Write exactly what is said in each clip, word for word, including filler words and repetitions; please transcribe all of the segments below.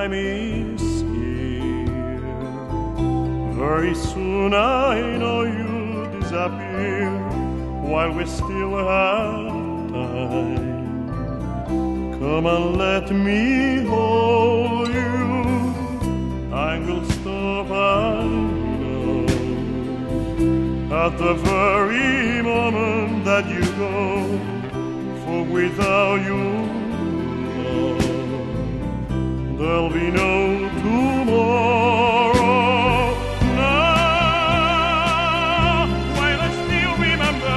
time is here. Very soon I know you'll disappear while we still have time. Come and let me hold you. Time will stop, I know, at the very moment that you go. For without you, there'll be no tomorrow. Now, while I still remember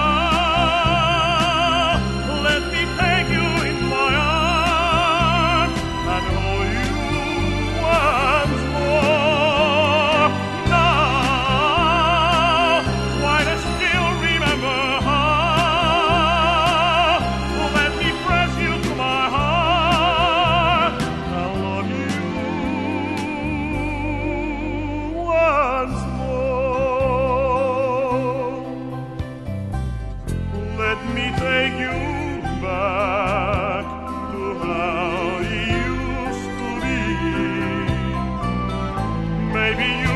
how, let me take you in my arms and hold you once more. Now, while I still remember how, let me press you to my heart. I'll love you once more. Let me take you back to how it used to be. Maybe you